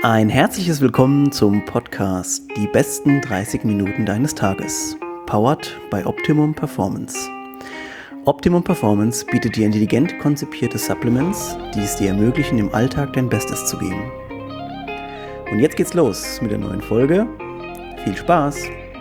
Ein herzliches Willkommen zum Podcast Die besten 30 Minuten deines Tages, powered by Optimum Performance. Optimum Performance bietet dir intelligent konzipierte Supplements, die es dir ermöglichen, im Alltag dein Bestes zu geben. Und jetzt geht's los mit der neuen Folge. Viel Spaß!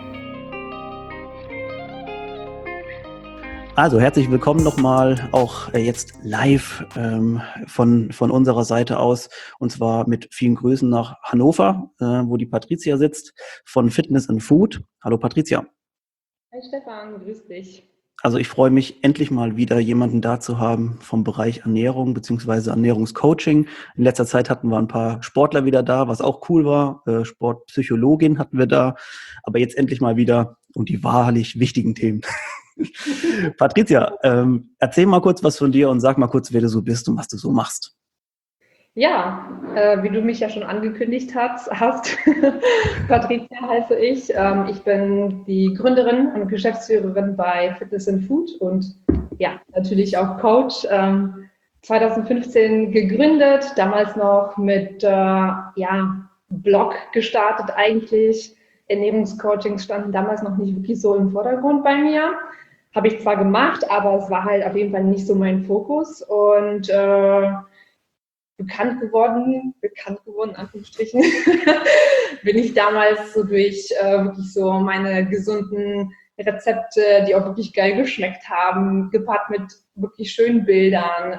Also herzlich willkommen nochmal, auch jetzt live von unserer Seite aus, und zwar mit vielen Grüßen nach Hannover, wo die Patricia sitzt, von Fitness and Food. Hallo Patricia. Hi Stefan, grüß dich. Also ich freue mich, endlich mal wieder jemanden da zu haben vom Bereich Ernährung bzw. Ernährungscoaching. In letzter Zeit hatten wir ein paar Sportler wieder da, was auch cool war. Sportpsychologin hatten wir da, aber jetzt endlich mal wieder um die wahrlich wichtigen Themen. Patricia, erzähl mal kurz was von dir und sag mal kurz, wer du so bist und was du so machst. Ja, wie du mich ja schon angekündigt hast, Patricia heiße ich. Ich bin die Gründerin und Geschäftsführerin bei Fitness and Food und ja, natürlich auch Coach. 2015 gegründet, damals noch mit Blog gestartet eigentlich. Ernährungscoachings standen damals noch nicht wirklich so im Vordergrund bei mir. Habe ich zwar gemacht, aber es war halt auf jeden Fall nicht so mein Fokus und bekannt geworden, in Anführungsstrichen, bin ich damals so durch wirklich so meine gesunden Rezepte, die auch wirklich geil geschmeckt haben, gepaart mit wirklich schönen Bildern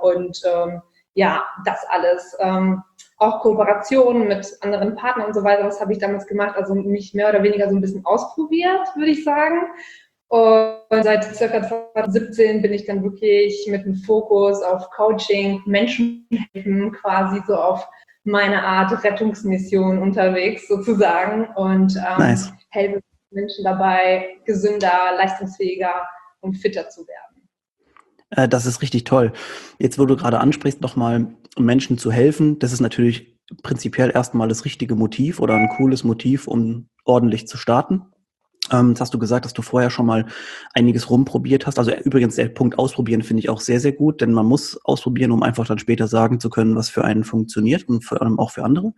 das alles. Auch Kooperationen mit anderen Partnern und so weiter, das habe ich damals gemacht, also mich mehr oder weniger so ein bisschen ausprobiert, würde ich sagen. Und seit ca. 2017 bin ich dann wirklich mit dem Fokus auf Coaching, Menschen helfen, quasi so auf meine Art Rettungsmission unterwegs sozusagen und Nice. helfe Menschen dabei, gesünder, leistungsfähiger und fitter zu werden. Das ist richtig toll. Jetzt, wo du gerade ansprichst, nochmal Menschen zu helfen, das ist natürlich prinzipiell erstmal das richtige Motiv oder ein cooles Motiv, um ordentlich zu starten. Jetzt hast du gesagt, dass du vorher schon mal einiges rumprobiert hast. Also übrigens, der Punkt ausprobieren finde ich auch sehr, sehr gut, denn man muss ausprobieren, um einfach dann später sagen zu können, was für einen funktioniert und vor allem auch für andere.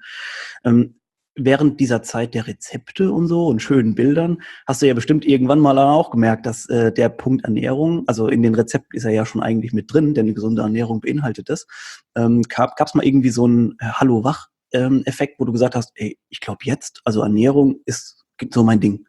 Während dieser Zeit der Rezepte und so und schönen Bildern hast du ja bestimmt irgendwann mal auch gemerkt, dass der Punkt Ernährung, also in den Rezepten ist er ja schon eigentlich mit drin, denn eine gesunde Ernährung beinhaltet das. Gab es mal irgendwie so einen Hallo-Wach-Effekt, wo du gesagt hast, ey, ich glaube jetzt, also Ernährung ist so mein Ding.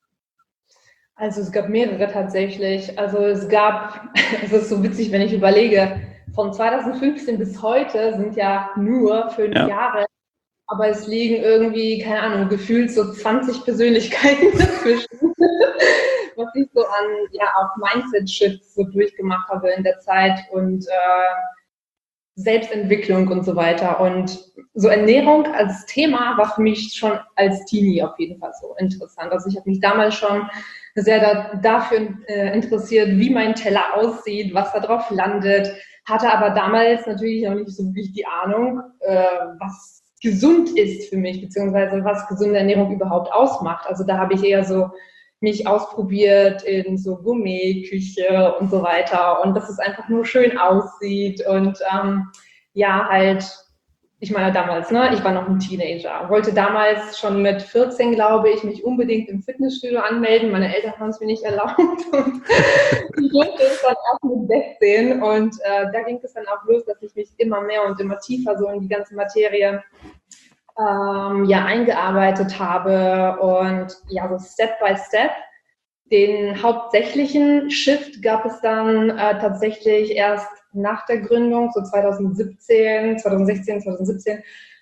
Also es gab mehrere tatsächlich. Es ist so witzig, wenn ich überlege, von 2015 bis heute sind ja nur 5 Jahre, aber es liegen irgendwie, keine Ahnung, gefühlt so 20 Persönlichkeiten dazwischen, was ich so an auch Mindset-Shifts so durchgemacht habe in der Zeit und Selbstentwicklung und so weiter. Und so Ernährung als Thema war für mich schon als Teenie auf jeden Fall so interessant. Also ich habe mich damals schon sehr dafür interessiert, wie mein Teller aussieht, was da drauf landet, hatte aber damals natürlich noch nicht so wirklich die Ahnung, was gesund ist für mich, beziehungsweise was gesunde Ernährung überhaupt ausmacht. Also da habe ich eher so mich ausprobiert in so Gourmet-Küche und so weiter und dass es einfach nur schön aussieht und ich meine damals, ich war noch ein Teenager, wollte damals schon mit 14, glaube ich, mich unbedingt im Fitnessstudio anmelden. Meine Eltern haben es mir nicht erlaubt und ich durfte es dann erst mit 16 und da ging es dann auch los, dass ich mich immer mehr und immer tiefer so in die ganze Materie eingearbeitet habe und so Step by Step. Den hauptsächlichen Shift gab es dann tatsächlich erst nach der Gründung, so 2016, 2017,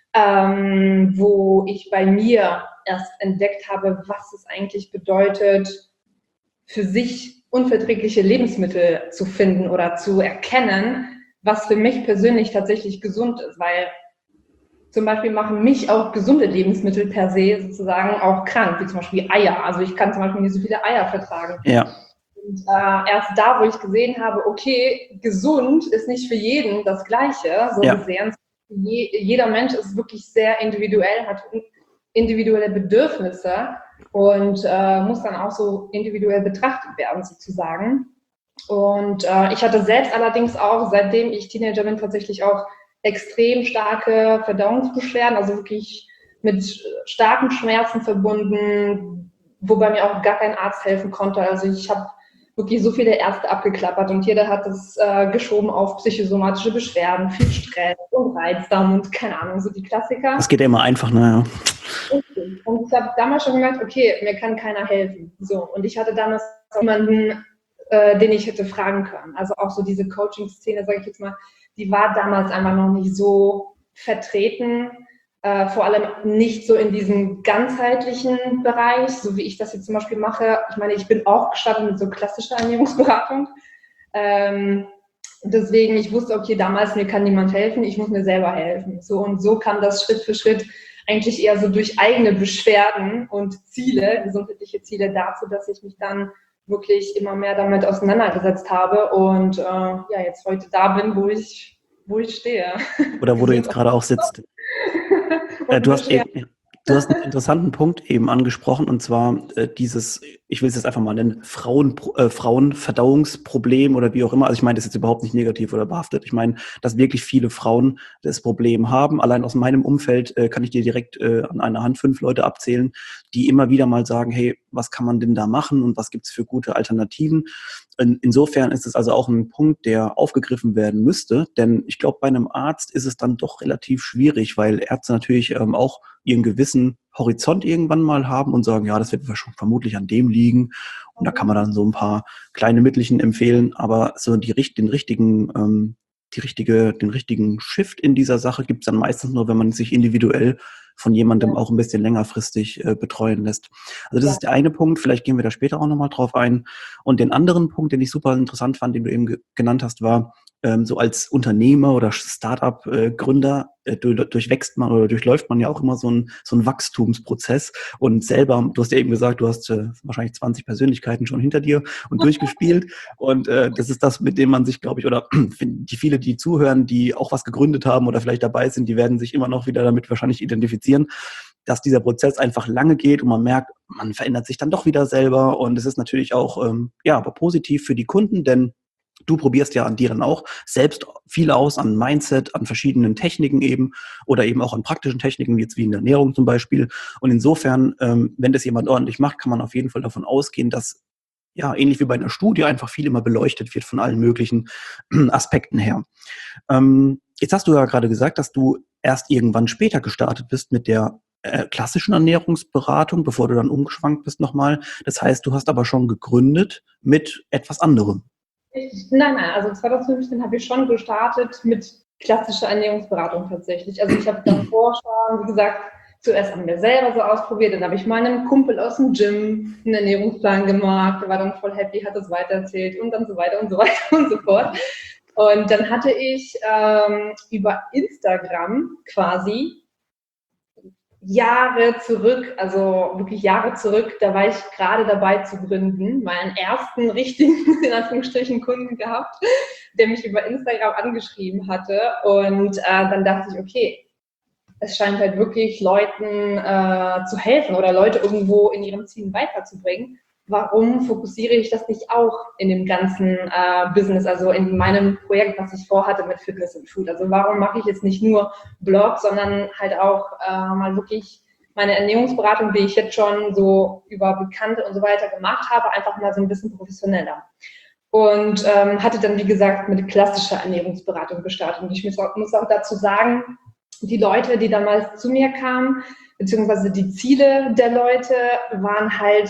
wo ich bei mir erst entdeckt habe, was es eigentlich bedeutet, für sich unverträgliche Lebensmittel zu finden oder zu erkennen, was für mich persönlich tatsächlich gesund ist, weil zum Beispiel machen mich auch gesunde Lebensmittel per se sozusagen auch krank, wie zum Beispiel Eier. Also ich kann zum Beispiel nicht so viele Eier vertragen. Ja. Und erst da, wo ich gesehen habe, okay, gesund ist nicht für jeden das Gleiche, so gesehen. Jeder Mensch ist wirklich sehr individuell, hat individuelle Bedürfnisse und muss dann auch so individuell betrachtet werden sozusagen. Und ich hatte selbst allerdings auch, seitdem ich Teenager bin, tatsächlich auch extrem starke Verdauungsbeschwerden, also wirklich mit starken Schmerzen verbunden, wobei mir auch gar kein Arzt helfen konnte. Also ich habe wirklich so viele Ärzte abgeklappert und jeder hat das geschoben auf psychosomatische Beschwerden, viel Stress und Reizdarm und keine Ahnung, so die Klassiker. Das geht ja immer einfach, naja. Und ich habe damals schon gemerkt, okay, mir kann keiner helfen. So, und ich hatte damals jemanden, den ich hätte fragen können. Also auch so diese Coaching-Szene, sage ich jetzt mal, die war damals einfach noch nicht so vertreten. Vor allem nicht so in diesem ganzheitlichen Bereich, so wie ich das jetzt zum Beispiel mache. Ich meine, ich bin auch gestartet mit so klassischer Ernährungsberatung. Deswegen, ich wusste, okay, damals, mir kann niemand helfen, ich muss mir selber helfen. So und so kam das Schritt für Schritt eigentlich eher so durch eigene Beschwerden und Ziele, gesundheitliche Ziele dazu, dass ich mich dann wirklich immer mehr damit auseinandergesetzt habe und ja, jetzt heute da bin, wo ich stehe. Oder wo du jetzt gerade auch sitzt. Du hast einen interessanten Punkt eben angesprochen, und zwar dieses, ich will es jetzt einfach mal nennen, Frauenverdauungsproblem oder wie auch immer. Also ich meine das jetzt überhaupt nicht negativ oder behaftet. Ich meine, dass wirklich viele Frauen das Problem haben. Allein aus meinem Umfeld kann ich dir direkt an einer Hand 5 Leute abzählen, die immer wieder mal sagen, hey, was kann man denn da machen und was gibt's für gute Alternativen? Insofern ist es also auch ein Punkt, der aufgegriffen werden müsste, denn ich glaube, bei einem Arzt ist es dann doch relativ schwierig, weil Ärzte natürlich auch ihren gewissen Horizont irgendwann mal haben und sagen, ja, das wird schon vermutlich an dem liegen. Und da kann man dann so ein paar kleine Mittelchen empfehlen, aber so den richtigen Shift in dieser Sache gibt es dann meistens nur, wenn man sich individuell von jemandem auch ein bisschen längerfristig betreuen lässt. Also das ist der eine Punkt, vielleicht gehen wir da später auch nochmal drauf ein. Und den anderen Punkt, den ich super interessant fand, den du eben genannt hast, war, so als Unternehmer oder Startup-Gründer durchwächst man oder durchläuft man ja auch immer so ein Wachstumsprozess und selber, du hast ja eben gesagt, du hast wahrscheinlich 20 Persönlichkeiten schon hinter dir und durchgespielt und das ist das, mit dem man sich, glaube ich, oder die viele, die zuhören, die auch was gegründet haben oder vielleicht dabei sind, die werden sich immer noch wieder damit wahrscheinlich identifizieren, dass dieser Prozess einfach lange geht und man merkt, man verändert sich dann doch wieder selber und es ist natürlich auch ja, aber positiv für die Kunden, denn du probierst ja an dir dann auch selbst viel aus, an Mindset, an verschiedenen Techniken eben oder eben auch an praktischen Techniken, jetzt wie in der Ernährung zum Beispiel. Und insofern, wenn das jemand ordentlich macht, kann man auf jeden Fall davon ausgehen, dass ja, ähnlich wie bei einer Studie einfach viel immer beleuchtet wird von allen möglichen Aspekten her. Jetzt hast du ja gerade gesagt, dass du erst irgendwann später gestartet bist mit der klassischen Ernährungsberatung, bevor du dann umgeschwankt bist nochmal. Das heißt, du hast aber schon gegründet mit etwas anderem. Nein, also 2015 habe ich schon gestartet mit klassischer Ernährungsberatung tatsächlich. Also ich habe davor schon, wie gesagt, zuerst an mir selber so ausprobiert, dann habe ich meinem Kumpel aus dem Gym einen Ernährungsplan gemacht, der war dann voll happy, hat das weitererzählt und dann so weiter und so weiter und so fort. Und dann hatte ich über Instagram quasi Jahre zurück, also wirklich Jahre zurück, da war ich gerade dabei zu gründen, meinen ersten richtigen, in Anführungsstrichen, Kunden gehabt, der mich über Instagram angeschrieben hatte. Und dann dachte ich, okay, es scheint halt wirklich Leuten zu helfen oder Leute irgendwo in ihren Zielen weiterzubringen. Warum fokussiere ich das nicht auch in dem ganzen Business, also in meinem Projekt, was ich vorhatte mit Fitness und Food? Also warum mache ich jetzt nicht nur Blog, sondern halt auch mal wirklich meine Ernährungsberatung, die ich jetzt schon so über Bekannte und so weiter gemacht habe, einfach mal so ein bisschen professioneller. Und hatte dann, wie gesagt, mit klassischer Ernährungsberatung gestartet. Und ich muss auch dazu sagen, die Leute, die damals zu mir kamen, beziehungsweise die Ziele der Leute waren halt,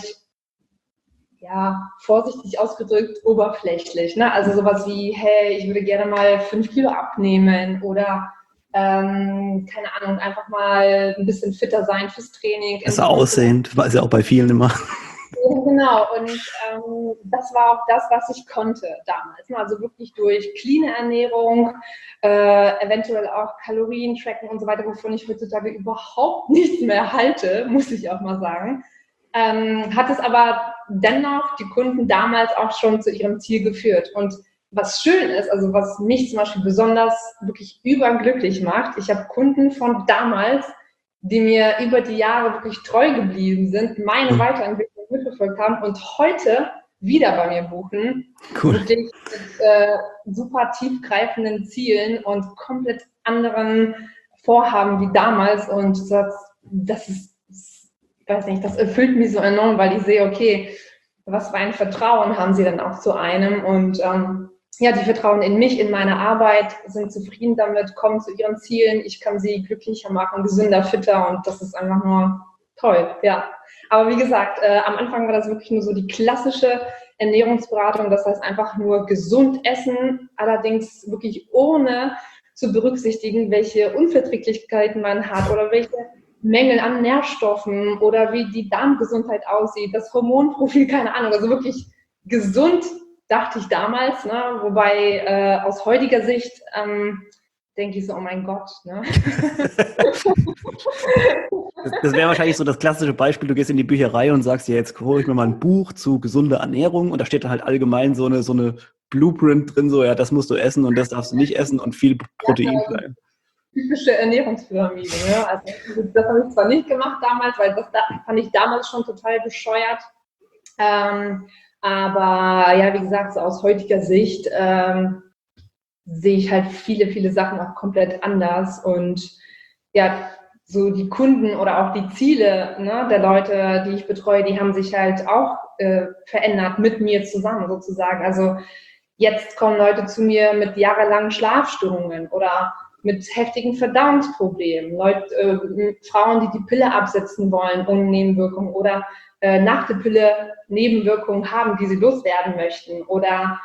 ja, vorsichtig ausgedrückt, oberflächlich. Ne? Also sowas wie, hey, ich würde gerne mal 5 Kilo abnehmen oder, keine Ahnung, einfach mal ein bisschen fitter sein fürs Training. Besser aussehend, war es ja auch bei vielen immer. Ja, genau, und das war auch das, was ich konnte damals. Ne? Also wirklich durch clean Ernährung, eventuell auch Kalorien tracken und so weiter, wovon ich heutzutage überhaupt nichts mehr halte, muss ich auch mal sagen. Hat es aber dennoch die Kunden damals auch schon zu ihrem Ziel geführt. Und was schön ist, also was mich zum Beispiel besonders wirklich überglücklich macht, ich habe Kunden von damals, die mir über die Jahre wirklich treu geblieben sind, meine Weiterentwicklung mitverfolgt haben und heute wieder bei mir buchen. Cool. Wirklich mit super tiefgreifenden Zielen und komplett anderen Vorhaben wie damals. Und das ist, ich weiß nicht, das erfüllt mich so enorm, weil ich sehe, okay, was für ein Vertrauen haben sie dann auch zu einem und ja, die vertrauen in mich, in meine Arbeit, sind zufrieden damit, kommen zu ihren Zielen. Ich kann sie glücklicher machen, gesünder, fitter und das ist einfach nur toll, ja. Aber wie gesagt, am Anfang war das wirklich nur so die klassische Ernährungsberatung, das heißt einfach nur gesund essen, allerdings wirklich ohne zu berücksichtigen, welche Unverträglichkeiten man hat oder welche Mängel an Nährstoffen oder wie die Darmgesundheit aussieht, das Hormonprofil, keine Ahnung, also wirklich gesund, dachte ich damals, ne? Wobei aus heutiger Sicht denke ich so, oh mein Gott. Ne? Das wäre wahrscheinlich so das klassische Beispiel, du gehst in die Bücherei und sagst dir, jetzt hole ich mir mal ein Buch zu gesunder Ernährung und da steht dann halt allgemein so eine Blueprint drin, so ja, das musst du essen und das darfst du nicht essen und viel Protein. Ja, typische Ernährungspyramide. Ne? Also, das habe ich zwar nicht gemacht damals, weil das fand ich damals schon total bescheuert. Aber ja, wie gesagt, so aus heutiger Sicht sehe ich halt viele, viele Sachen auch komplett anders. Und ja, so die Kunden oder auch die Ziele, ne, der Leute, die ich betreue, die haben sich halt auch verändert mit mir zusammen sozusagen. Also jetzt kommen Leute zu mir mit jahrelangen Schlafstörungen oder mit heftigen Verdauungsproblemen, Frauen, die die Pille absetzen wollen ohne Nebenwirkungen oder nach der Pille Nebenwirkungen haben, die sie loswerden möchten oder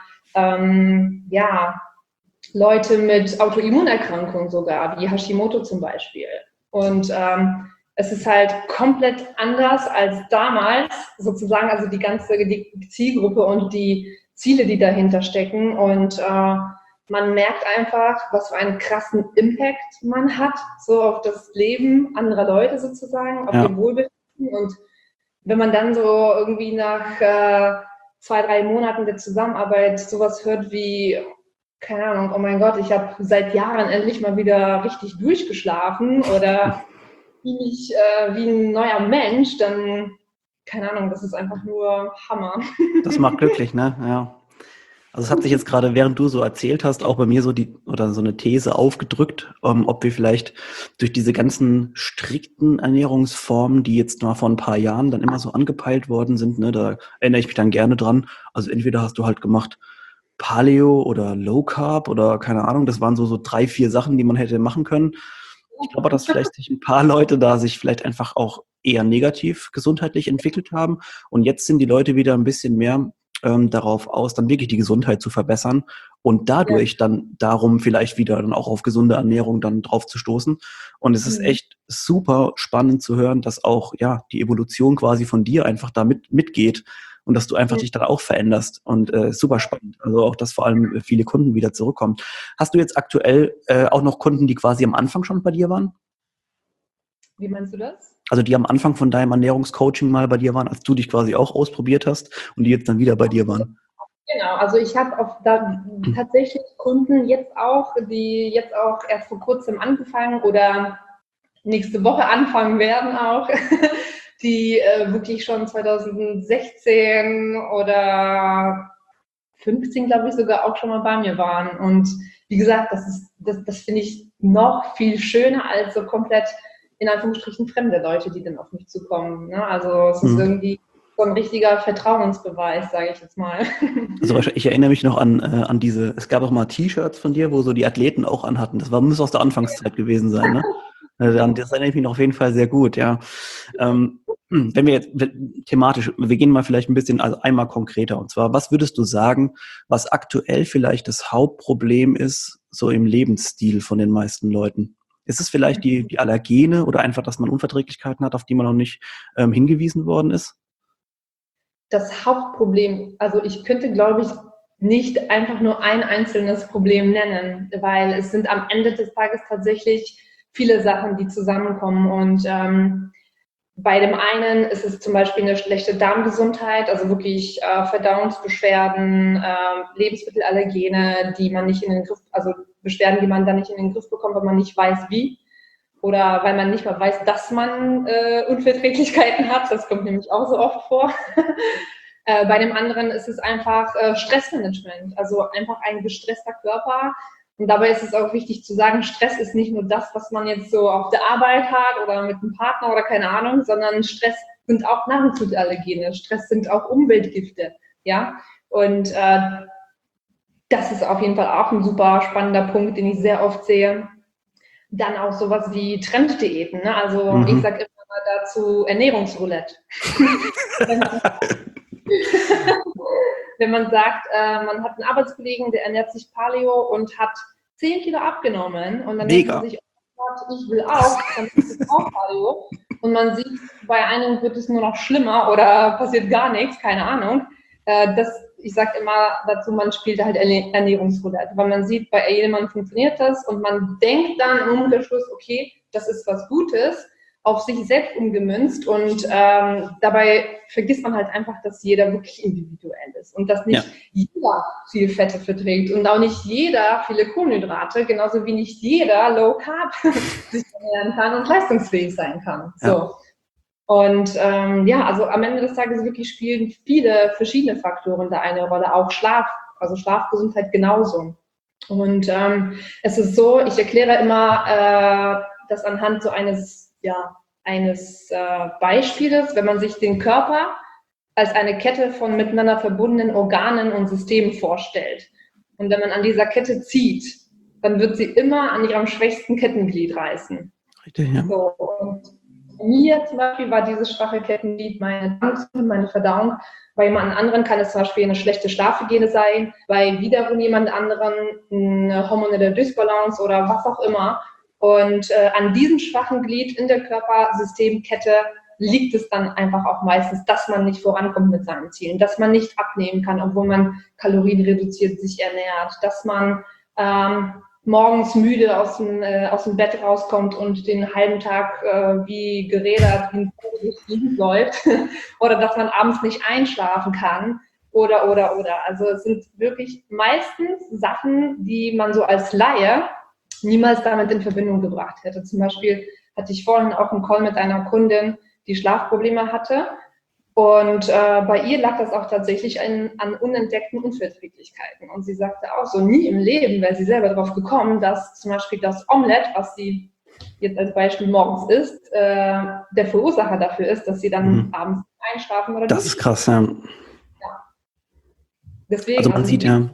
ja, Leute mit Autoimmunerkrankungen sogar, wie Hashimoto zum Beispiel. Und es ist halt komplett anders als damals, sozusagen, also die Zielgruppe und die Ziele, die dahinter stecken. Und man merkt einfach, was für einen krassen Impact man hat, so auf das Leben anderer Leute sozusagen, auf ihr Wohlbefinden. Und wenn man dann so irgendwie nach 2-3 Monaten der Zusammenarbeit sowas hört wie, keine Ahnung, oh mein Gott, ich habe seit Jahren endlich mal wieder richtig durchgeschlafen oder wie ein neuer Mensch, dann, keine Ahnung, das ist einfach nur Hammer. Das macht glücklich, ne? Ja. Also es hat sich jetzt gerade, während du so erzählt hast, auch bei mir so so eine These aufgedrückt, ob wir vielleicht durch diese ganzen strikten Ernährungsformen, die jetzt mal vor ein paar Jahren dann immer so angepeilt worden sind, ne, da erinnere ich mich dann gerne dran. Also entweder hast du halt gemacht Paleo oder Low Carb oder keine Ahnung, das waren so 3-4 Sachen, die man hätte machen können. Ich glaube, dass vielleicht sich ein paar Leute da sich vielleicht einfach auch eher negativ gesundheitlich entwickelt haben. Und jetzt sind die Leute wieder ein bisschen mehr darauf aus, dann wirklich die Gesundheit zu verbessern und dadurch dann darum vielleicht wieder dann auch auf gesunde Ernährung dann drauf zu stoßen. Und es ist echt super spannend zu hören, dass auch ja die Evolution quasi von dir einfach da mitgeht und dass du einfach dich dann auch veränderst und super spannend. Also auch, dass vor allem viele Kunden wieder zurückkommen. Hast du jetzt aktuell auch noch Kunden, die quasi am Anfang schon bei dir waren? Wie meinst du das? Also die am Anfang von deinem Ernährungscoaching mal bei dir waren, als du dich quasi auch ausprobiert hast und die jetzt dann wieder bei dir waren? Genau, also ich habe tatsächlich Kunden die jetzt auch erst vor kurzem angefangen oder nächste Woche anfangen werden auch, die wirklich schon 2016 oder 15, glaube ich, sogar auch schon mal bei mir waren. Und wie gesagt, das finde ich noch viel schöner als so komplett in Anführungsstrichen fremde Leute, die dann auf mich zukommen. Ne? Also es ist irgendwie so ein richtiger Vertrauensbeweis, sage ich jetzt mal. Also ich erinnere mich noch an es gab auch mal T-Shirts von dir, wo so die Athleten auch anhatten. Muss aus der Anfangszeit gewesen sein, ne? Das erinnere ich mich noch auf jeden Fall sehr gut, ja. Wenn wir jetzt thematisch, wir gehen mal vielleicht ein bisschen, also einmal konkreter. Und zwar, was würdest du sagen, was aktuell vielleicht das Hauptproblem ist, so im Lebensstil von den meisten Leuten? Ist es vielleicht die Allergene oder einfach, dass man Unverträglichkeiten hat, auf die man noch nicht hingewiesen worden ist? Das Hauptproblem, also ich könnte, glaube ich, nicht einfach nur ein einzelnes Problem nennen, weil es sind am Ende des Tages tatsächlich viele Sachen, die zusammenkommen. Und bei dem einen ist es zum Beispiel eine schlechte Darmgesundheit, also wirklich Verdauungsbeschwerden, Lebensmittelallergene, die man nicht in den Griff, also Beschwerden, die man dann nicht in den Griff bekommt, weil man nicht weiß, wie. Oder weil man nicht mal weiß, dass man Unverträglichkeiten hat. Das kommt nämlich auch so oft vor. Bei dem anderen ist es einfach Stressmanagement, also einfach ein gestresster Körper. Und dabei ist es auch wichtig zu sagen, Stress ist nicht nur das, was man jetzt so auf der Arbeit hat oder mit einem Partner oder keine Ahnung, sondern Stress sind auch Nahrungsmittelallergene, Stress sind auch Umweltgifte, ja. Und das ist auf jeden Fall auch ein super spannender Punkt, den ich sehr oft sehe. Dann auch sowas wie Trenddiäten, ne? Also ich sage immer dazu Ernährungsroulette. Wenn man sagt, man hat einen Arbeitskollegen, der ernährt sich Paleo und hat 10 Kilo abgenommen und dann denkt man sich, oh Gott, ich will auch, dann ist es auch Paleo. Und man sieht, bei einem wird es nur noch schlimmer oder passiert gar nichts, keine Ahnung. Ich sage immer dazu, man spielt halt Ernährungsroulette, weil man sieht, bei jemandem funktioniert das und man denkt dann im Umkehrschluss, okay, das ist was Gutes, auf sich selbst umgemünzt und dabei vergisst man halt einfach, dass jeder wirklich individuell ist und dass nicht jeder viel Fette verträgt und auch nicht jeder viele Kohlenhydrate, genauso wie nicht jeder Low Carb sich ernähren kann und leistungsfähig sein kann. So. Ja. Und also am Ende des Tages wirklich spielen viele verschiedene Faktoren da eine Rolle, auch Schlaf, also Schlafgesundheit genauso. Und es ist so, ich erkläre immer das anhand so eines Beispieles, wenn man sich den Körper als eine Kette von miteinander verbundenen Organen und Systemen vorstellt. Und wenn man an dieser Kette zieht, dann wird sie immer an ihrem schwächsten Kettenglied reißen. Richtig, ja. So, und mir zum Beispiel war dieses schwache Kettenglied meine Verdauung. Bei jemand anderen kann es zum Beispiel eine schlechte Schlafhygiene sein, bei wiederum jemand anderen eine hormonelle Dysbalance oder was auch immer. Und an diesem schwachen Glied in der Körpersystemkette liegt es dann einfach auch meistens, dass man nicht vorankommt mit seinen Zielen, dass man nicht abnehmen kann, obwohl man kalorienreduziert sich ernährt, dass man morgens müde aus dem Bett rauskommt und den halben Tag wie gerädert, wie ein Vogel durch die Gegend läuft oder dass man abends nicht einschlafen kann oder. Also es sind wirklich meistens Sachen, die man so als Laie niemals damit in Verbindung gebracht hätte. Zum Beispiel hatte ich vorhin auch einen Call mit einer Kundin, die Schlafprobleme hatte. Und bei ihr lag das auch tatsächlich an unentdeckten Unverträglichkeiten. Und sie sagte auch so, nie im Leben wäre sie selber darauf gekommen, dass zum Beispiel das Omelett, was sie jetzt als Beispiel morgens isst, der Verursacher dafür ist, dass sie dann abends einschlafen oder das ist krass, ja. Deswegen, also man sieht ja.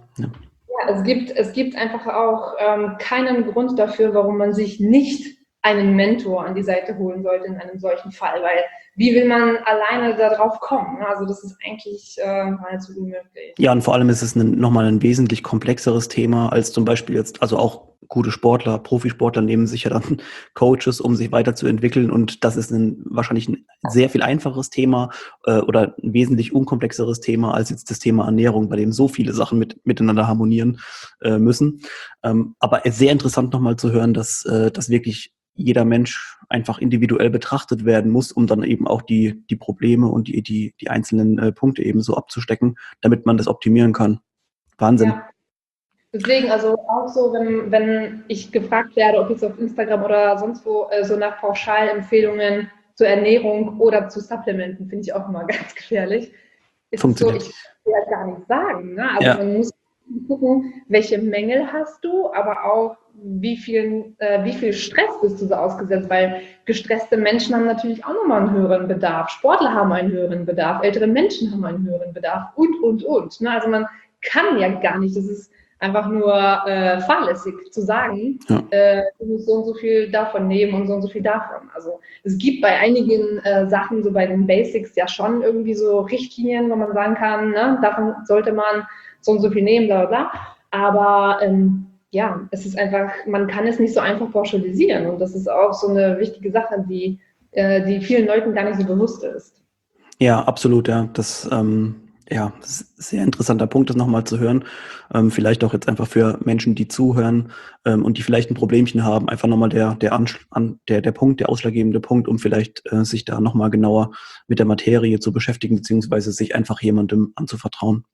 Es gibt einfach auch keinen Grund dafür, warum man sich nicht einen Mentor an die Seite holen sollte in einem solchen Fall, weil wie will man alleine da drauf kommen? Also das ist eigentlich nahezu unmöglich. Ja, und vor allem ist es nochmal ein wesentlich komplexeres Thema als zum Beispiel jetzt, also auch gute Sportler, Profisportler nehmen sich ja dann Coaches, um sich weiterzuentwickeln und das ist wahrscheinlich ein sehr viel einfacheres Thema oder ein wesentlich unkomplexeres Thema als jetzt das Thema Ernährung, bei dem so viele Sachen miteinander harmonieren müssen. Aber sehr interessant nochmal zu hören, dass wirklich jeder Mensch einfach individuell betrachtet werden muss, um dann eben auch die Probleme und die einzelnen Punkte eben so abzustecken, damit man das optimieren kann. Wahnsinn. Ja. Deswegen, also auch so, wenn ich gefragt werde, ob jetzt auf Instagram oder sonst wo, so nach Pauschalempfehlungen zur Ernährung oder zu Supplementen, finde ich auch immer ganz gefährlich. Ist so, ich kann ja gar nicht sagen. Ne? Also man muss gucken, welche Mängel hast du, aber auch wie viel Stress bist du so ausgesetzt, weil gestresste Menschen haben natürlich auch nochmal einen höheren Bedarf, Sportler haben einen höheren Bedarf, ältere Menschen haben einen höheren Bedarf und. Ne? Also man kann ja gar nicht, das ist einfach nur fahrlässig zu sagen, du musst so und so viel davon nehmen und so viel davon. Also es gibt bei einigen Sachen, so bei den Basics ja schon irgendwie so Richtlinien, wo man sagen kann, ne, davon sollte man so und so viel nehmen, bla bla bla. Aber es ist einfach, man kann es nicht so einfach pauschalisieren und das ist auch so eine wichtige Sache, die vielen Leuten gar nicht so bewusst ist. Ja, absolut, ja. Das ist ein sehr interessanter Punkt, das nochmal zu hören. Vielleicht auch jetzt einfach für Menschen, die zuhören und die vielleicht ein Problemchen haben, einfach nochmal der Punkt, der ausschlaggebende Punkt, um vielleicht sich da nochmal genauer mit der Materie zu beschäftigen, beziehungsweise sich einfach jemandem anzuvertrauen.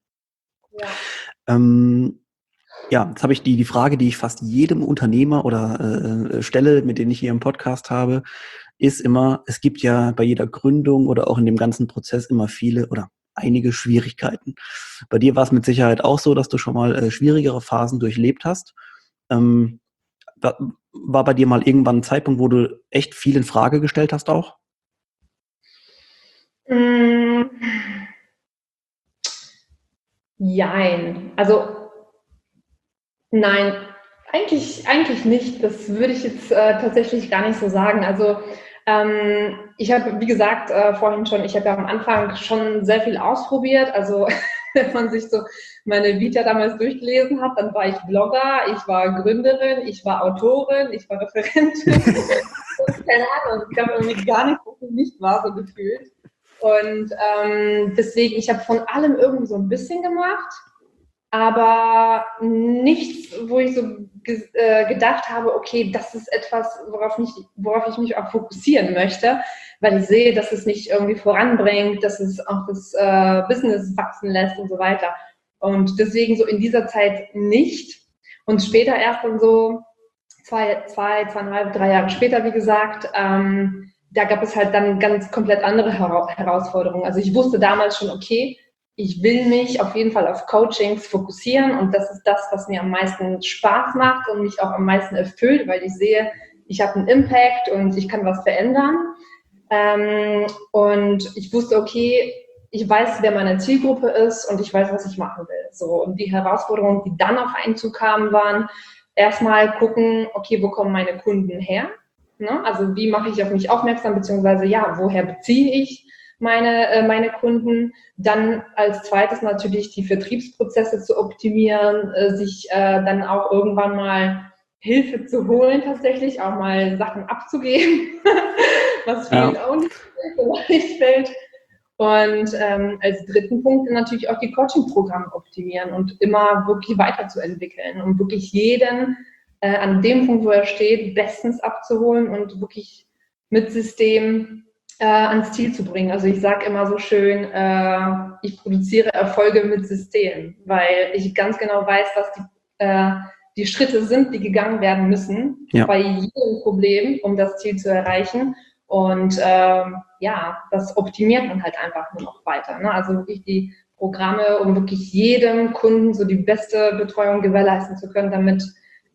Ja. Jetzt habe ich die Frage, die ich fast jedem Unternehmer oder stelle, mit denen ich hier im Podcast habe, ist immer, es gibt ja bei jeder Gründung oder auch in dem ganzen Prozess immer viele oder einige Schwierigkeiten. Bei dir war es mit Sicherheit auch so, dass du schon mal schwierigere Phasen durchlebt hast. War bei dir mal irgendwann ein Zeitpunkt, wo du echt viel in Frage gestellt hast auch? Jein. Also nein, eigentlich nicht. Das würde ich jetzt tatsächlich gar nicht so sagen. Also ich habe, wie gesagt, vorhin schon, ich habe ja am Anfang schon sehr viel ausprobiert. Also wenn man sich so meine Vita damals durchgelesen hat, dann war ich Blogger, ich war Gründerin, ich war Autorin, ich war Referentin. Keine Ahnung, ich glaube irgendwie gar nicht, was ich nicht war, so gefühlt. Und deswegen, ich habe von allem irgendwie so ein bisschen gemacht, aber nichts, wo ich so gedacht habe, okay, das ist etwas, worauf ich mich auch fokussieren möchte, weil ich sehe, dass es nicht irgendwie voranbringt, dass es auch das Business wachsen lässt und so weiter. Und deswegen so in dieser Zeit nicht. Und später erst dann so zweieinhalb, 3 Jahre später, wie gesagt, da gab es halt dann ganz komplett andere Herausforderungen. Also ich wusste damals schon, okay, ich will mich auf jeden Fall auf Coachings fokussieren und das ist das, was mir am meisten Spaß macht und mich auch am meisten erfüllt, weil ich sehe, ich habe einen Impact und ich kann was verändern. Und ich wusste, okay, ich weiß, wer meine Zielgruppe ist und ich weiß, was ich machen will. So, und die Herausforderungen, die dann auf einen zukamen, waren erstmal gucken, okay, wo kommen meine Kunden her? Ne? Also wie mache ich auf mich aufmerksam, beziehungsweise ja, woher beziehe ich meine Kunden? Dann als zweites natürlich die Vertriebsprozesse zu optimieren, sich dann auch irgendwann mal Hilfe zu holen, tatsächlich auch mal Sachen abzugeben, was vielen auch nicht so leicht fällt. Und als dritten Punkt natürlich auch die Coaching-Programme optimieren und immer wirklich weiterzuentwickeln und wirklich jeden an dem Punkt, wo er steht, bestens abzuholen und wirklich mit System ans Ziel zu bringen. Also ich sage immer so schön, ich produziere Erfolge mit System, weil ich ganz genau weiß, was die Schritte sind, die gegangen werden müssen bei jedem Problem, um das Ziel zu erreichen. Und ja, das optimiert man halt einfach nur noch weiter. Ne? Also wirklich die Programme, um wirklich jedem Kunden so die beste Betreuung gewährleisten zu können, damit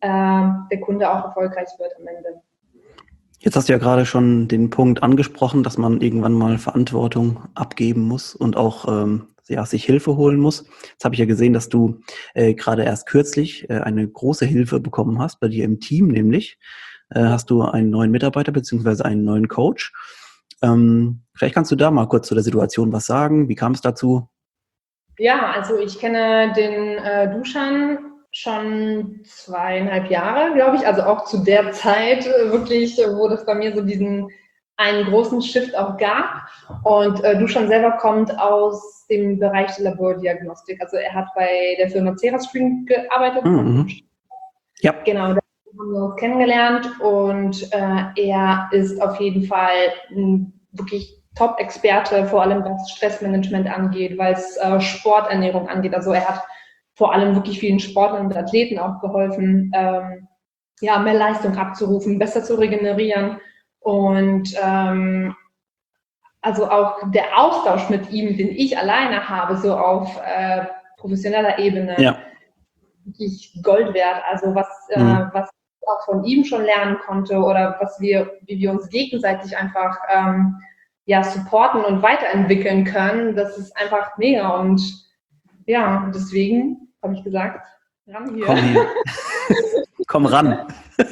der Kunde auch erfolgreich wird am Ende. Jetzt hast du ja gerade schon den Punkt angesprochen, dass man irgendwann mal Verantwortung abgeben muss und auch sich Hilfe holen muss. Jetzt habe ich ja gesehen, dass du gerade erst kürzlich eine große Hilfe bekommen hast, bei dir im Team nämlich. Hast du einen neuen Mitarbeiter beziehungsweise einen neuen Coach. Vielleicht kannst du da mal kurz zu der Situation was sagen. Wie kam es dazu? Ja, also ich kenne den Dusan schon 2,5 Jahre, glaube ich. Also auch zu der Zeit wirklich, wo das bei mir so einen großen Shift auch gab. Und Dusan selber kommt aus dem Bereich der Labordiagnostik. Also er hat bei der Firma Cerascreen gearbeitet. Ja. Genau, da haben wir uns kennengelernt und er ist auf jeden Fall wirklich Top-Experte, vor allem was Stressmanagement angeht, weil es Sporternährung angeht. Also er hat vor allem wirklich vielen Sportlern und Athleten auch geholfen, ja, mehr Leistung abzurufen, besser zu regenerieren. Und also auch der Austausch mit ihm, den ich alleine habe, so auf professioneller Ebene, wirklich Gold wert. Also was ich auch von ihm schon lernen konnte oder wie wir uns gegenseitig einfach supporten und weiterentwickeln können, das ist einfach mega. Und ja, deswegen habe ich gesagt, ran hier. Komm hier. Komm ran.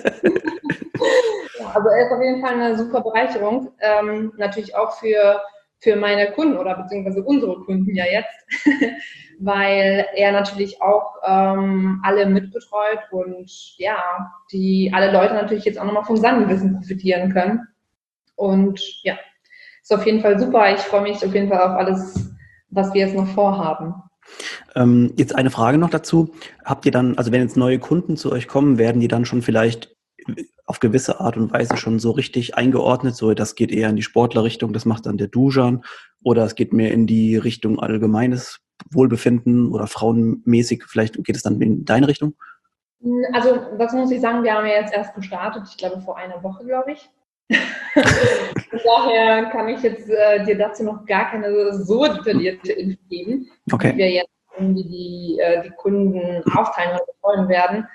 Ja, also er ist auf jeden Fall eine super Bereicherung. Natürlich auch für meine Kunden oder beziehungsweise unsere Kunden ja jetzt, weil er natürlich auch alle mitbetreut und ja, alle Leute natürlich jetzt auch nochmal vom seinem Wissen profitieren können. Und ja, ist auf jeden Fall super. Ich freue mich auf jeden Fall auf alles, was wir jetzt noch vorhaben. Jetzt eine Frage noch dazu. Habt ihr dann, also wenn jetzt neue Kunden zu euch kommen, werden die dann schon vielleicht auf gewisse Art und Weise schon so richtig eingeordnet, so das geht eher in die Sportlerrichtung, das macht dann der Dusan, oder es geht mehr in die Richtung allgemeines Wohlbefinden oder frauenmäßig, vielleicht geht es dann in deine Richtung? Also das muss ich sagen, wir haben ja jetzt erst gestartet, ich glaube vor einer Woche, glaube ich. Von daher kann ich jetzt dir dazu noch gar keine so detaillierte Info geben, Okay. wie wir jetzt irgendwie die Kunden aufteilen oder betreuen werden.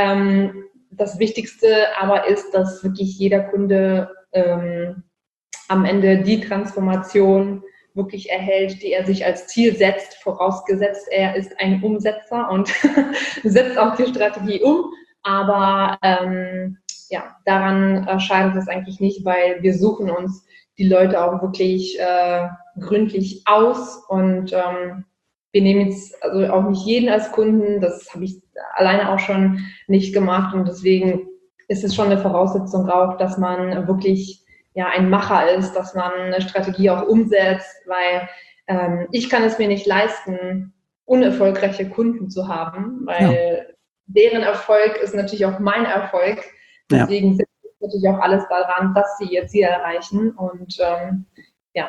Das Wichtigste aber ist, dass wirklich jeder Kunde am Ende die Transformation wirklich erhält, die er sich als Ziel setzt, vorausgesetzt er ist ein Umsetzer und setzt auch die Strategie um. Aber ja, daran scheitert es eigentlich nicht, weil wir suchen uns die Leute auch wirklich gründlich aus und wir nehmen jetzt also auch nicht jeden als Kunden, das habe ich alleine auch schon nicht gemacht und deswegen ist es schon eine Voraussetzung auch, dass man wirklich ja ein Macher ist, dass man eine Strategie auch umsetzt, weil ich kann es mir nicht leisten, unerfolgreiche Kunden zu haben, weil deren Erfolg ist natürlich auch mein Erfolg. Deswegen setze ich natürlich auch alles daran, dass sie ihr Ziel erreichen und ja.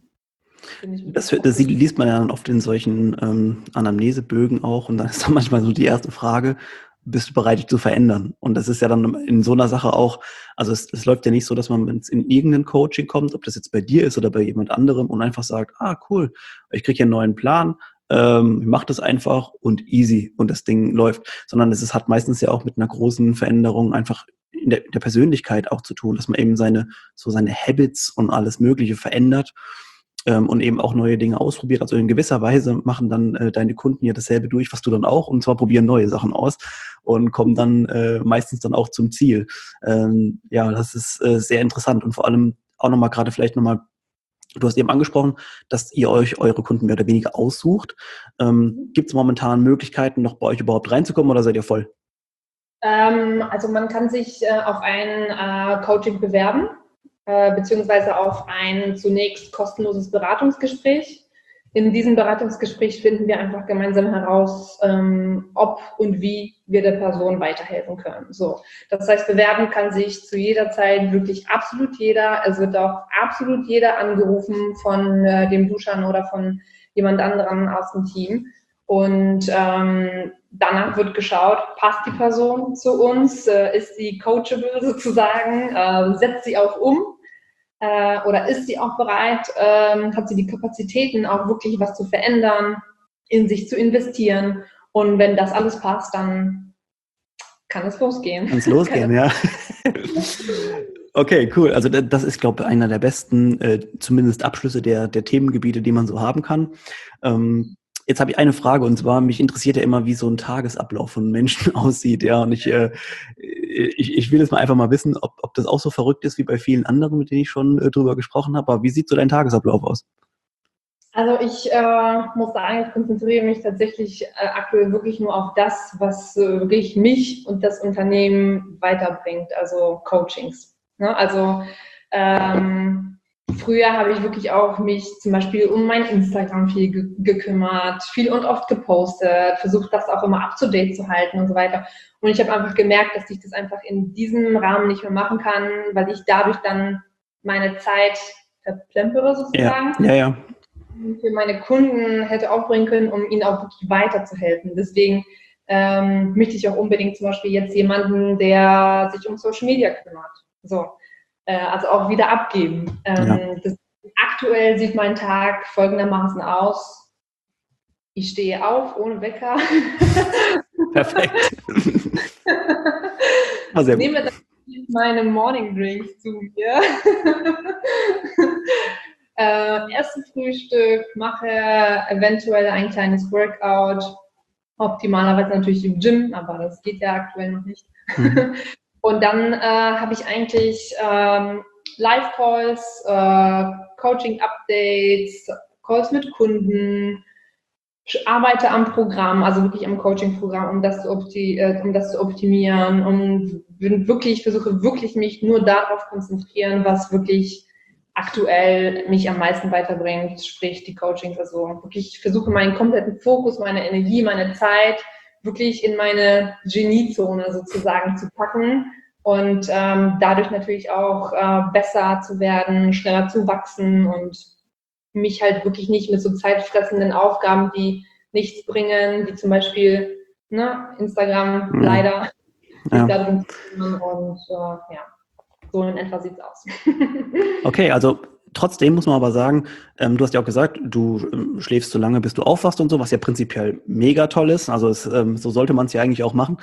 Das liest man ja dann oft in solchen Anamnesebögen auch und dann ist dann manchmal so die erste Frage, bist du bereit, dich zu verändern? Und das ist ja dann in so einer Sache auch, also es läuft ja nicht so, dass man in irgendein Coaching kommt, ob das jetzt bei dir ist oder bei jemand anderem und einfach sagt, cool, ich kriege hier einen neuen Plan, ich mache das einfach und easy und das Ding läuft. Sondern hat meistens ja auch mit einer großen Veränderung einfach in der Persönlichkeit auch zu tun, dass man eben seine Habits und alles Mögliche verändert. Und eben auch neue Dinge ausprobiert. Also in gewisser Weise machen dann deine Kunden ja dasselbe durch, was du dann auch, und zwar probieren neue Sachen aus und kommen dann meistens dann auch zum Ziel. Ja, das ist sehr interessant und vor allem auch nochmal gerade vielleicht nochmal, du hast eben angesprochen, dass ihr euch eure Kunden mehr oder weniger aussucht. Gibt es momentan Möglichkeiten, noch bei euch überhaupt reinzukommen oder seid ihr voll? Also man kann sich auf ein Coaching bewerben. Beziehungsweise auf ein zunächst kostenloses Beratungsgespräch. In diesem Beratungsgespräch finden wir einfach gemeinsam heraus, ob und wie wir der Person weiterhelfen können. So, das heißt, bewerben kann sich zu jeder Zeit wirklich absolut jeder. Es wird auch absolut jeder angerufen von dem Duschan oder von jemand anderem aus dem Team. Und danach wird geschaut, passt die Person zu uns, ist sie coachable sozusagen, setzt sie auch um oder ist sie auch bereit, hat sie die Kapazitäten auch wirklich was zu verändern, in sich zu investieren und wenn das alles passt, dann kann es losgehen. Kann es losgehen, ja. Okay, cool. Also das ist, glaube ich, einer der besten, zumindest Abschlüsse der Themengebiete, die man so haben kann. Jetzt habe ich eine Frage und zwar, mich interessiert ja immer, wie so ein Tagesablauf von Menschen aussieht. Ja, und ich will jetzt mal einfach mal wissen, ob das auch so verrückt ist wie bei vielen anderen, mit denen ich schon drüber gesprochen habe. Aber wie sieht so dein Tagesablauf aus? Also ich muss sagen, ich konzentriere mich tatsächlich aktuell wirklich nur auf das, was wirklich mich und das Unternehmen weiterbringt, also Coachings. Ne? Also früher habe ich wirklich auch mich zum Beispiel um mein Instagram viel gekümmert, viel und oft gepostet, versucht das auch immer up-to-date zu halten und so weiter. Und ich habe einfach gemerkt, dass ich das einfach in diesem Rahmen nicht mehr machen kann, weil ich dadurch dann meine Zeit verplempere sozusagen. Ja. Für meine Kunden hätte aufbringen können, um ihnen auch wirklich weiterzuhelfen. Deswegen möchte ich auch unbedingt zum Beispiel jetzt jemanden, der sich um Social Media kümmert. So, also auch wieder abgeben. Aktuell sieht mein Tag folgendermaßen aus. Ich stehe auf ohne Wecker. Perfekt. Nehme dann meine Morning Drinks zu mir. Erste Frühstück, mache eventuell ein kleines Workout, optimalerweise natürlich im Gym, aber das geht ja aktuell noch nicht. Mhm. Und dann habe ich eigentlich Live-Calls, Coaching-Updates, Calls mit Kunden, arbeite am Programm, also wirklich am Coaching-Programm, um das zu optimieren und versuche wirklich mich nur darauf konzentrieren, was wirklich aktuell mich am meisten weiterbringt, sprich die Coachings. Also wirklich versuche meinen kompletten Fokus, meine Energie, meine Zeit wirklich in meine Geniezone sozusagen zu packen und dadurch natürlich auch besser zu werden, schneller zu wachsen und mich halt wirklich nicht mit so zeitfressenden Aufgaben, die nichts bringen, wie zum Beispiel Instagram leider. Ja. Und So in etwa sieht's aus. Okay, also trotzdem muss man aber sagen, du hast ja auch gesagt, du schläfst so lange, bis du aufwachst und so, was ja prinzipiell mega toll ist. Also so sollte man es ja eigentlich auch machen.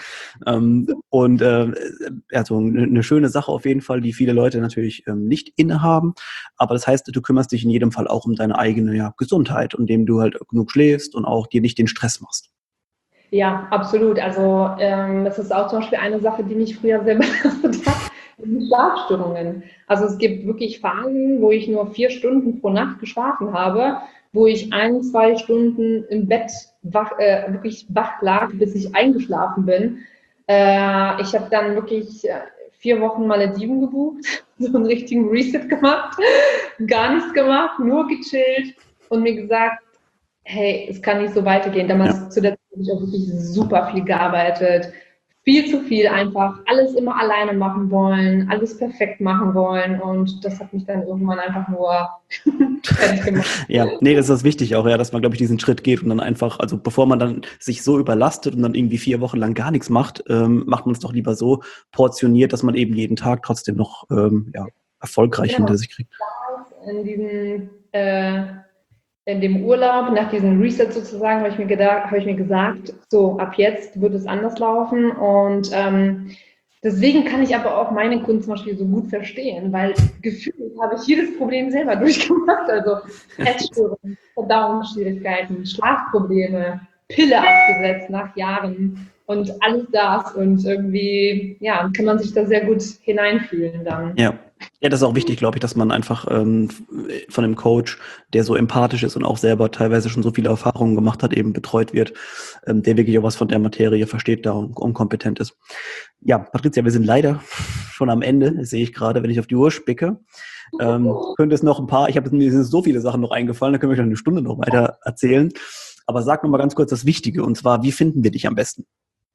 Also eine schöne Sache auf jeden Fall, die viele Leute natürlich nicht innehaben. Aber das heißt, du kümmerst dich in jedem Fall auch um deine eigene Gesundheit, indem du halt genug schläfst und auch dir nicht den Stress machst. Ja, absolut. Also das ist auch zum Beispiel eine Sache, die mich früher sehr belastet hat, die Schlafstörungen. Also es gibt wirklich Phasen, wo ich nur 4 Stunden pro Nacht geschlafen habe, wo ich 1, 2 Stunden im Bett wirklich wach lag, bis ich eingeschlafen bin. Ich habe dann wirklich 4 Wochen Malediven gebucht, so einen richtigen Reset gemacht, gar nichts gemacht, nur gechillt und mir gesagt, hey, es kann nicht so weitergehen. Damals zu der Zeit habe ich auch wirklich super viel gearbeitet. Viel zu viel einfach, alles immer alleine machen wollen, alles perfekt machen wollen und das hat mich dann irgendwann einfach nur fertig gemacht. Ja, nee, das ist wichtig auch, ja, dass man, glaube ich, diesen Schritt geht und dann einfach, also bevor man dann sich so überlastet und dann irgendwie 4 Wochen lang gar nichts macht, macht man es doch lieber so portioniert, dass man eben jeden Tag trotzdem noch erfolgreich Genau. hinter sich kriegt. In diesem in dem Urlaub, nach diesem Reset sozusagen, habe ich mir gesagt, so ab jetzt wird es anders laufen und deswegen kann ich aber auch meine Kunden zum Beispiel so gut verstehen, weil gefühlt habe ich jedes Problem selber durchgemacht, also Essstörungen, Verdauungsschwierigkeiten, Schlafprobleme, Pille abgesetzt nach Jahren und alles das und irgendwie, ja, kann man sich da sehr gut hineinfühlen dann. Ja. Ja, das ist auch wichtig, glaube ich, dass man einfach von einem Coach, der so empathisch ist und auch selber teilweise schon so viele Erfahrungen gemacht hat, eben betreut wird, der wirklich auch was von der Materie versteht da und kompetent ist. Ja, Patricia, wir sind leider schon am Ende, das sehe ich gerade, wenn ich auf die Uhr spicke. Könnte es noch mir sind so viele Sachen noch eingefallen, da können wir schon eine Stunde noch weiter erzählen. Aber sag noch mal ganz kurz das Wichtige, und zwar, wie finden wir dich am besten?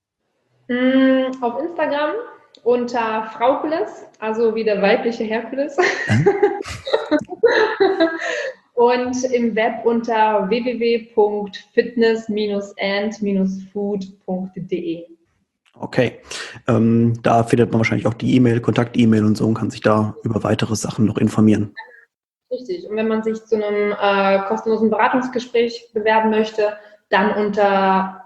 Auf Instagram unter Fraukules, also wie der weibliche Herkules. Und im Web unter www.fitness-and-food.de. Okay, da findet man wahrscheinlich auch die Kontakt-E-Mail und so und kann sich da über weitere Sachen noch informieren. Richtig. Und wenn man sich zu einem kostenlosen Beratungsgespräch bewerben möchte, dann unter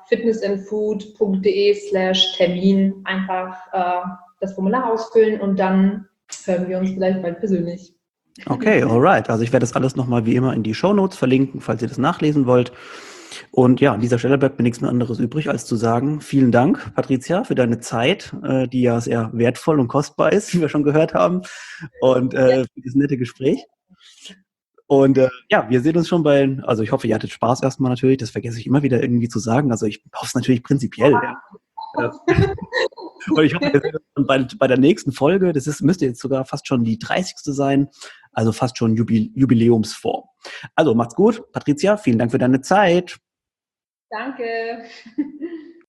fitnessandfood.de/Termin einfach das Formular ausfüllen und dann hören wir uns vielleicht bald persönlich. Okay, alright. Also ich werde das alles nochmal wie immer in die Shownotes verlinken, falls ihr das nachlesen wollt. Und ja, an dieser Stelle bleibt mir nichts mehr anderes übrig, als zu sagen, vielen Dank, Patricia, für deine Zeit, die ja sehr wertvoll und kostbar ist, wie wir schon gehört haben, und für dieses nette Gespräch. Und wir sehen uns schon also ich hoffe, ihr hattet Spaß erstmal natürlich, das vergesse ich immer wieder irgendwie zu sagen, also ich hoffe es natürlich prinzipiell. Ja. Und ich hoffe, wir sehen uns bei der nächsten Folge, müsste jetzt sogar fast schon die 30. sein, also fast schon Jubiläumsform. Also macht's gut, Patricia, vielen Dank für deine Zeit. Danke.